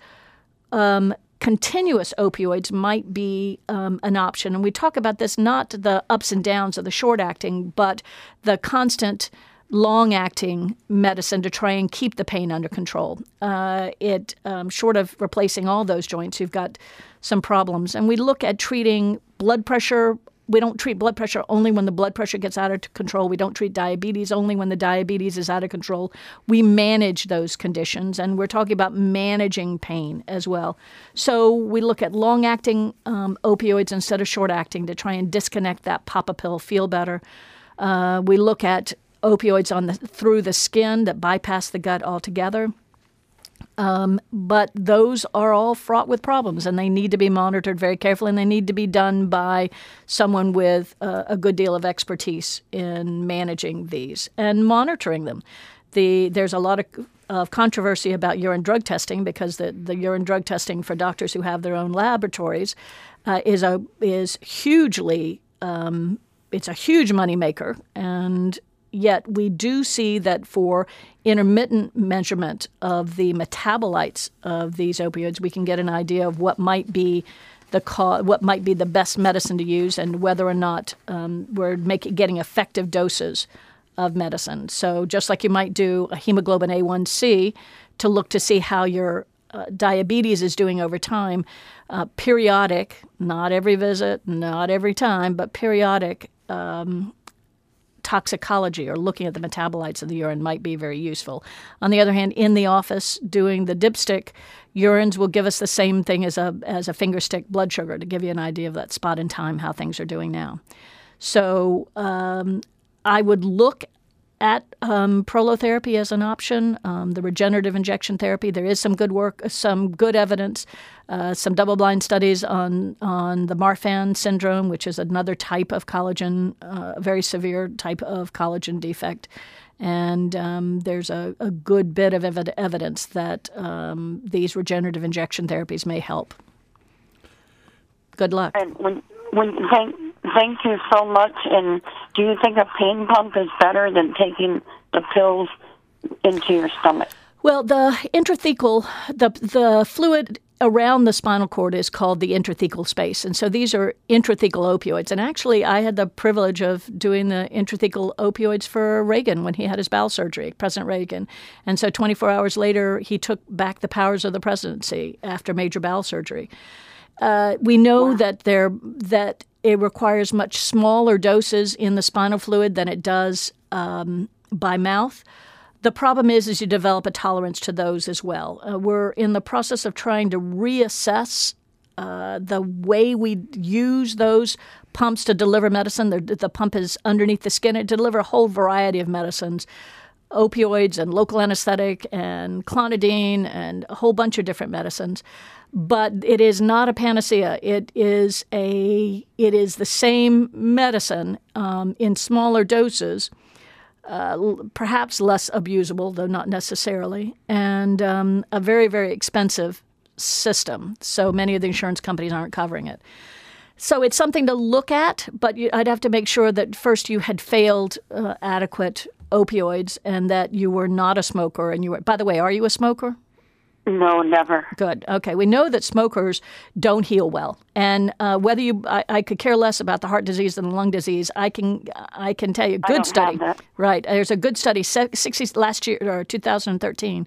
continuous opioids might be an option. And we talk about this, not the ups and downs of the short-acting, but the constant long-acting medicine to try and keep the pain under control. Short of replacing all those joints, you've got some problems. And we look at treating blood pressure. We don't treat blood pressure only when the blood pressure gets out of control. We don't treat diabetes only when the diabetes is out of control. We manage those conditions, and we're talking about managing pain as well. So we look at long-acting opioids instead of short-acting to try and disconnect that pop-a pill, feel better. We look at opioids through the skin that bypass the gut altogether. But those are all fraught with problems, and they need to be monitored very carefully, and they need to be done by someone with a good deal of expertise in managing these and monitoring them. There's a lot of controversy about urine drug testing because the urine drug testing for doctors who have their own laboratories is hugely it's a huge moneymaker, and yet we do see that for intermittent measurement of the metabolites of these opioids, we can get an idea of what might be the best medicine to use and whether or not we're getting effective doses of medicine. So just like you might do a hemoglobin A1C to look to see how your diabetes is doing over time, periodic, not every visit, not every time, but periodic toxicology or looking at the metabolites of the urine might be very useful. On the other hand, in the office doing the dipstick, urines will give us the same thing as a finger stick blood sugar to give you an idea of that spot in time, how things are doing now. So I would look at prolotherapy as an option, the regenerative injection therapy. There is some good work, some good evidence, some double-blind studies on the Marfan syndrome, which is another type of collagen, a very severe type of collagen defect. And there's a good bit of evidence that these regenerative injection therapies may help. Good luck. And thank you so much. And do you think a pain pump is better than taking the pills into your stomach? Well, the intrathecal, the fluid around the spinal cord is called the intrathecal space. And so these are intrathecal opioids. And actually, I had the privilege of doing the intrathecal opioids for Reagan when he had his bowel surgery, President Reagan. And so 24 hours later, he took back the powers of the presidency after major bowel surgery. We know that it requires much smaller doses in the spinal fluid than it does by mouth. The problem is you develop a tolerance to those as well. We're in the process of trying to reassess the way we use those pumps to deliver medicine. The pump is underneath the skin. It delivers a whole variety of medicines, opioids and local anesthetic and clonidine and a whole bunch of different medicines. But it is not a panacea. It is the same medicine in smaller doses, perhaps less abusable, though not necessarily, and a very, very expensive system. So many of the insurance companies aren't covering it. So it's something to look at, but I'd have to make sure that first you had failed adequate opioids and that you were not a smoker. And you were. By the way, are you a smoker? No, never. Good. Okay. We know that smokers don't heal well. And whether I could care less about the heart disease than the lung disease. I can tell you, good study. Right. There's a good study, last year, or 2013,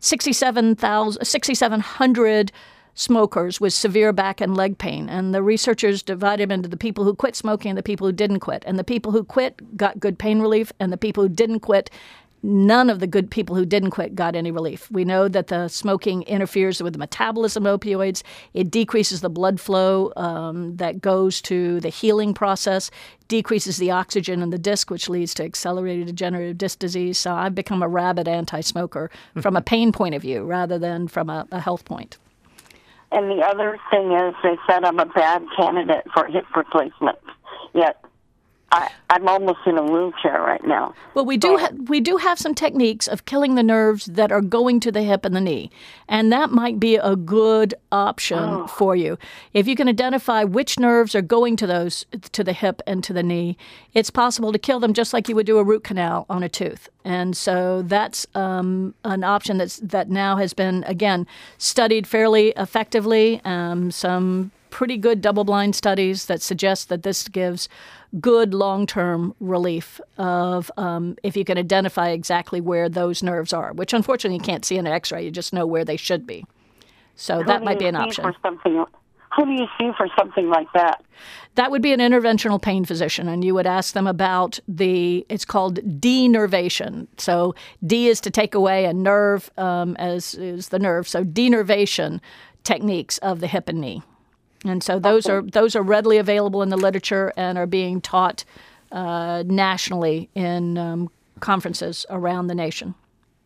6,700 smokers with severe back and leg pain. And the researchers divided them into the people who quit smoking and the people who didn't quit. And the people who quit got good pain relief, and the people who didn't quit none of the good people who didn't quit got any relief. We know that the smoking interferes with the metabolism of opioids. It decreases the blood flow that goes to the healing process, decreases the oxygen in the disc, which leads to accelerated degenerative disc disease. So I've become a rabid anti-smoker from a pain point of view rather than from a health point. And the other thing is they said I'm a bad candidate for hip replacement, yet I'm almost in a wheelchair right now. Well, we do have some techniques of killing the nerves that are going to the hip and the knee, and that might be a good option for you. If you can identify which nerves are going to the hip and to the knee, it's possible to kill them just like you would do a root canal on a tooth. And so that's an option that now has been, again, studied fairly effectively. Some pretty good double-blind studies that suggest that this gives good long-term relief of if you can identify exactly where those nerves are, which unfortunately you can't see in an X-ray. You just know where they should be. So that might be an option. Who do you see for something like that? That would be an interventional pain physician, and you would ask them about it's called denervation. So D is to take away, and nerve as is the nerve. So denervation techniques of the hip and knee. And so those are readily available in the literature and are being taught nationally in conferences around the nation.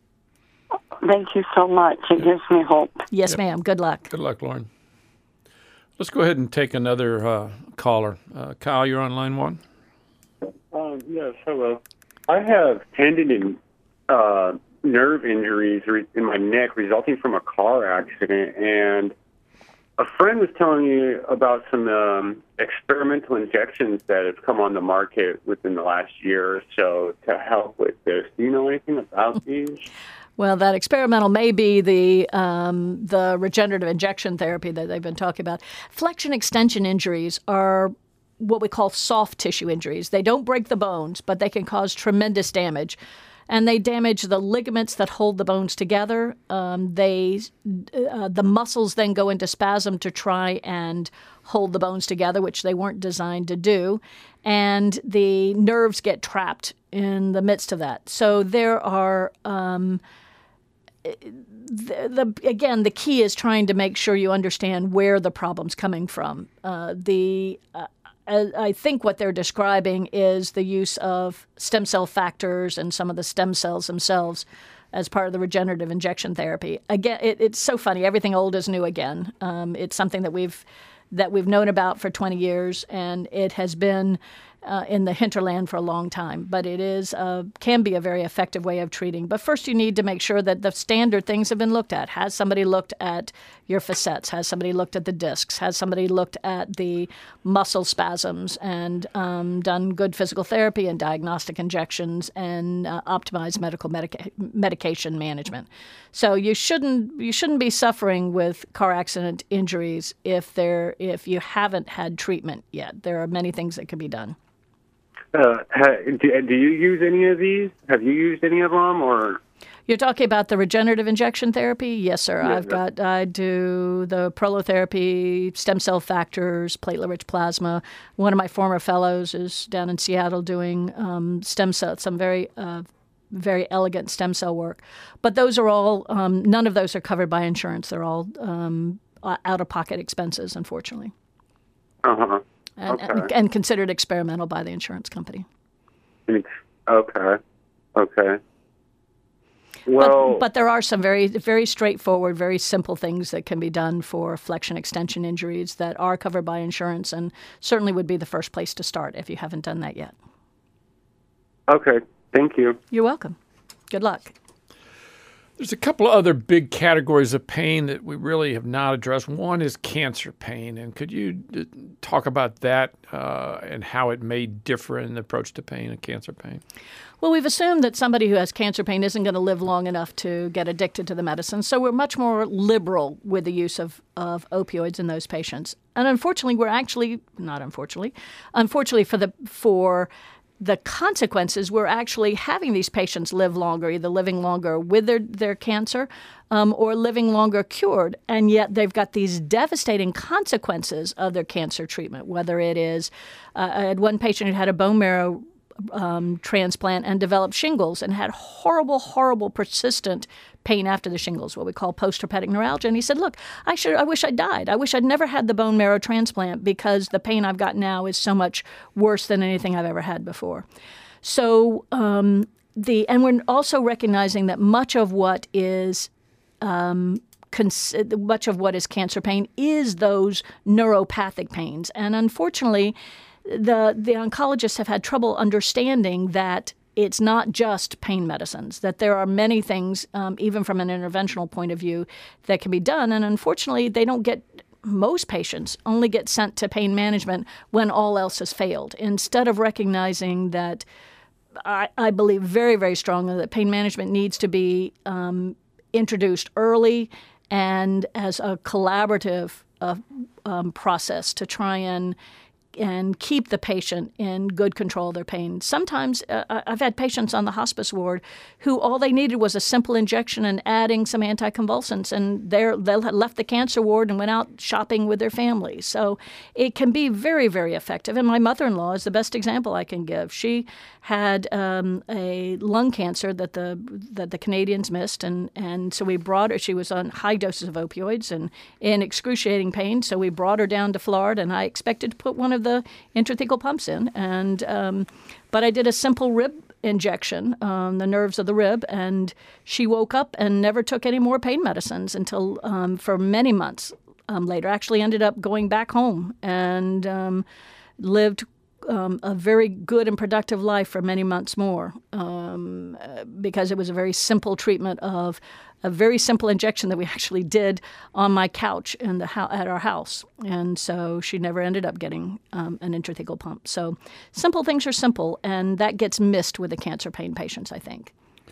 Thank you so much. It gives me hope. Yes, ma'am. Good luck. Good luck, Lauren. Let's go ahead and take another caller. Kyle, you're on line one. Yes, hello. I have tendon and nerve injuries in my neck resulting from a car accident, and a friend was telling me about some experimental injections that have come on the market within the last year or so to help with this. Do you know anything about these? Well, that experimental may be the regenerative injection therapy that they've been talking about. Flexion extension injuries are what we call soft tissue injuries. They don't break the bones, but they can cause tremendous damage. And they damage the ligaments that hold the bones together. The muscles then go into spasm to try and hold the bones together, which they weren't designed to do. And the nerves get trapped in the midst of that. So there are, again, the key is trying to make sure you understand where the problem's coming from. I think what they're describing is the use of stem cell factors and some of the stem cells themselves as part of the regenerative injection therapy. Again, it's so funny. Everything old is new again. It's something that we've known about for 20 years, and it has been in the hinterland for a long time. But it can be a very effective way of treating. But first you need to make sure that the standard things have been looked at. Has somebody looked at your facets? Has somebody looked at the discs? Has somebody looked at the muscle spasms and done good physical therapy and diagnostic injections and optimized medication management? So you shouldn't be suffering with car accident injuries if you haven't had treatment yet. There are many things that can be done. Do you use any of these? Have you used any of them, or? You're talking about the regenerative injection therapy? Yes, sir. Yeah, I do the prolotherapy, stem cell factors, platelet-rich plasma. One of my former fellows is down in Seattle doing stem cell, some very elegant stem cell work. But those are all, none of those are covered by insurance. They're all out-of-pocket expenses, unfortunately. Uh-huh. And considered experimental by the insurance company. Okay. Well, but there are some very, very straightforward, very simple things that can be done for flexion extension injuries that are covered by insurance, and certainly would be the first place to start if you haven't done that yet. Okay. Thank you. You're welcome. Good luck. There's a couple of other big categories of pain that we really have not addressed. One is cancer pain. And could you talk about that and how it may differ in the approach to pain and cancer pain? Well, we've assumed that somebody who has cancer pain isn't going to live long enough to get addicted to the medicine. So we're much more liberal with the use of opioids in those patients. And unfortunately, unfortunately for the consequences, we're actually having these patients live longer, either living longer with their cancer or living longer cured. And yet they've got these devastating consequences of their cancer treatment, whether it is I had one patient who had a bone marrow transplant and developed shingles and had horrible, horrible, persistent pain after the shingles, what we call post-herpetic neuralgia. And he said, look, I wish I died. I wish I'd never had the bone marrow transplant because the pain I've got now is so much worse than anything I've ever had before. So and we're also recognizing that much of what is cancer pain is those neuropathic pains. And unfortunately, the oncologists have had trouble understanding that it's not just pain medicines, that there are many things, even from an interventional point of view, that can be done. And unfortunately, most patients only get sent to pain management when all else has failed, instead of recognizing that I believe very, very strongly that pain management needs to be introduced early and as a collaborative process to try and keep the patient in good control of their pain. Sometimes I've had patients on the hospice ward who all they needed was a simple injection and adding some anticonvulsants, and they left the cancer ward and went out shopping with their families. So it can be very, very effective. And my mother-in-law is the best example I can give. She had a lung cancer that the Canadians missed, and so we brought her. She was on high doses of opioids and in excruciating pain, so we brought her down to Florida, and I expected to put one of the intrathecal pumps in, but I did a simple rib injection on the nerves of the rib, and she woke up and never took any more pain medicines until for many months later. Actually ended up going back home and lived a very good and productive life for many months more because it was a very simple treatment of a very simple injection that we actually did on my couch at our house. And so she never ended up getting an intrathecal pump. So simple things are simple, and that gets missed with the cancer pain patients, I think.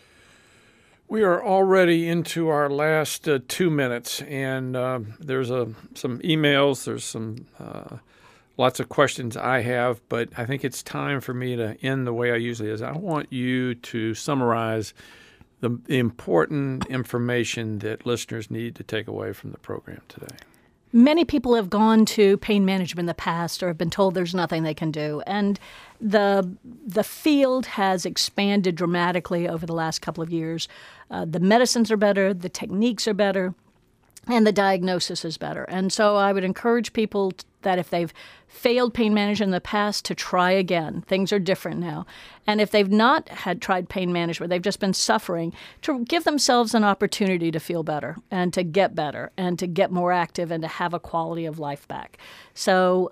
We are already into our last 2 minutes, and there's some emails, there's some lots of questions I have, but I think it's time for me to end the way I usually is. I want you to summarize the important information that listeners need to take away from the program today. Many people have gone to pain management in the past or have been told there's nothing they can do. And the field has expanded dramatically over the last couple of years. The medicines are better, the techniques are better, and the diagnosis is better. And so I would encourage people that if they've failed pain management in the past, to try again. Things are different now. And if they've not tried pain management, they've just been suffering, to give themselves an opportunity to feel better and to get more active and to have a quality of life back. So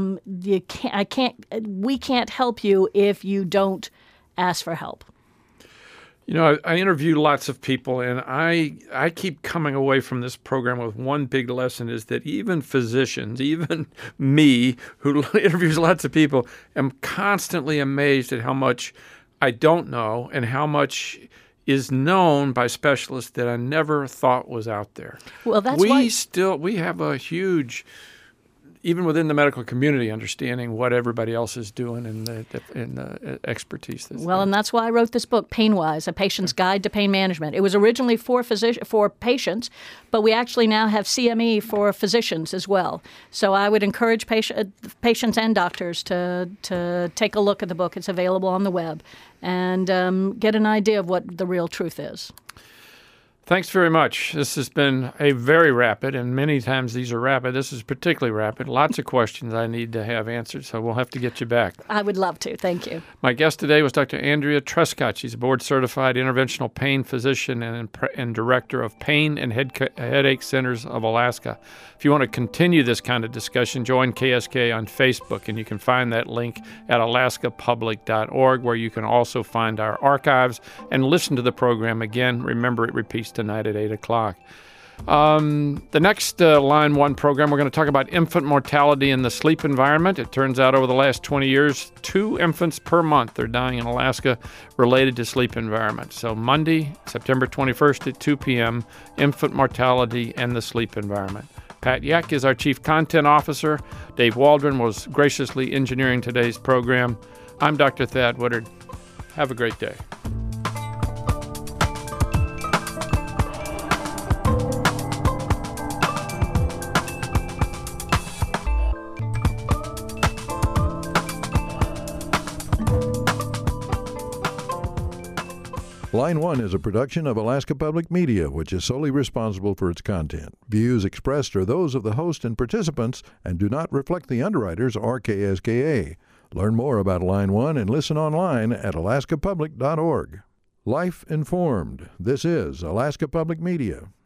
we can't help you if you don't ask for help. You know, I interview lots of people, and I keep coming away from this program with one big lesson, is that even physicians, even me, who interviews lots of people, am constantly amazed at how much I don't know and how much is known by specialists that I never thought was out there. Well, that's why we have a huge, even within the medical community, understanding what everybody else is doing and the expertise that's there. And that's why I wrote this book, PainWise, A Patient's Guide to Pain Management. It was originally for patients, but we actually now have CME for physicians as well. So I would encourage patients and doctors to take a look at the book. It's available on the web and get an idea of what the real truth is. Thanks very much. This has been a very rapid, and many times these are rapid. This is particularly rapid. Lots of questions I need to have answered, so we'll have to get you back. I would love to. Thank you. My guest today was Dr. Andrea Trescott. She's a board-certified interventional pain physician and director of Pain and Headache Centers of Alaska. If you want to continue this kind of discussion, join KSK on Facebook, and you can find that link at alaskapublic.org, where you can also find our archives and listen to the program again. Remember, it repeats tonight at 8 o'clock. The next Line 1 program, we're going to talk about infant mortality in the sleep environment. It turns out over the last 20 years, 2 infants per month are dying in Alaska related to sleep environment. So Monday, September 21st at 2 p.m., infant mortality and the sleep environment. Pat Yeck is our Chief Content Officer. Dave Waldron was graciously engineering today's program. I'm Dr. Thad Woodard. Have a great day. Line 1 is a production of Alaska Public Media, which is solely responsible for its content. Views expressed are those of the host and participants and do not reflect the underwriters or KSKA. Learn more about Line 1 and listen online at alaskapublic.org. Life Informed. This is Alaska Public Media.